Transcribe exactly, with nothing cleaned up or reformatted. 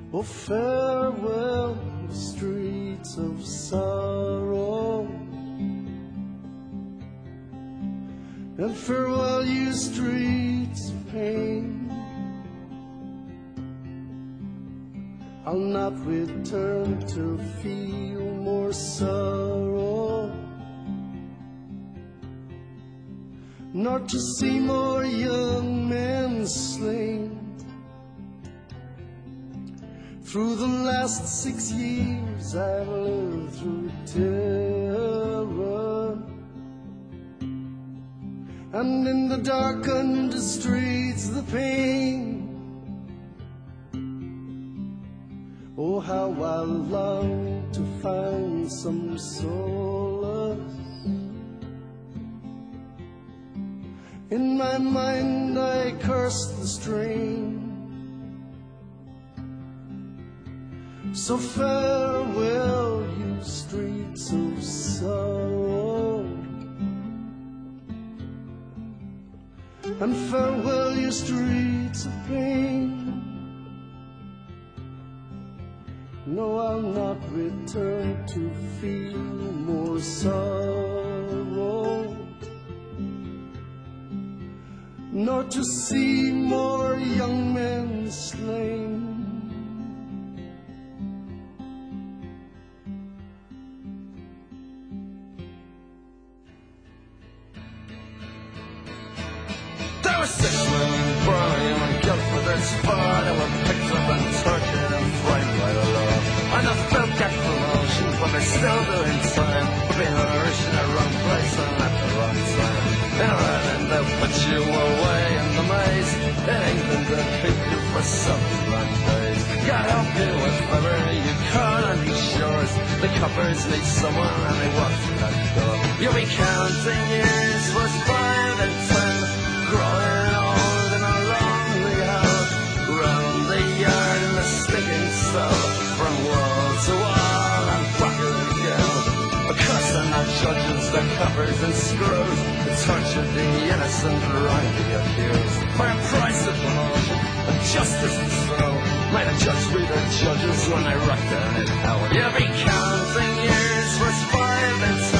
Oh, farewell, streets of sorrow, and farewell, you streets of pain. I'll not return to feel more sorrow, nor to see more young men slain. Through the last six years I've lived through terror, and in the darkened streets the pain. Oh, how I long to find some solace. In my mind I curse the strain. So farewell, you streets of sorrow, and farewell, you streets of pain. No, I'll not return to feel more sorrow, nor to see more young men slain. There were six men burning in guilt for their spot, and were picked up and tortured and framed by the law. And the folk get promotion, but they're still doing time, being rich in the wrong place and at the wrong time. In Ireland they'll put you away in the maze. In England they'll keep you for seven long days. God help you if ever you can on these shores. The coppers need someone and they walk through that door. You'll be counting years, was five and ten, growing old in a lonely house, round the yard in the stinking cell, from wall to wall and back again. Cursing the judges, the coppers and screws, who tortured the innocent, right the accused. For a price of promotion and justice to throw, may the judge be the judges when they wreck down in hell. You'll be counting years, verse five and ten.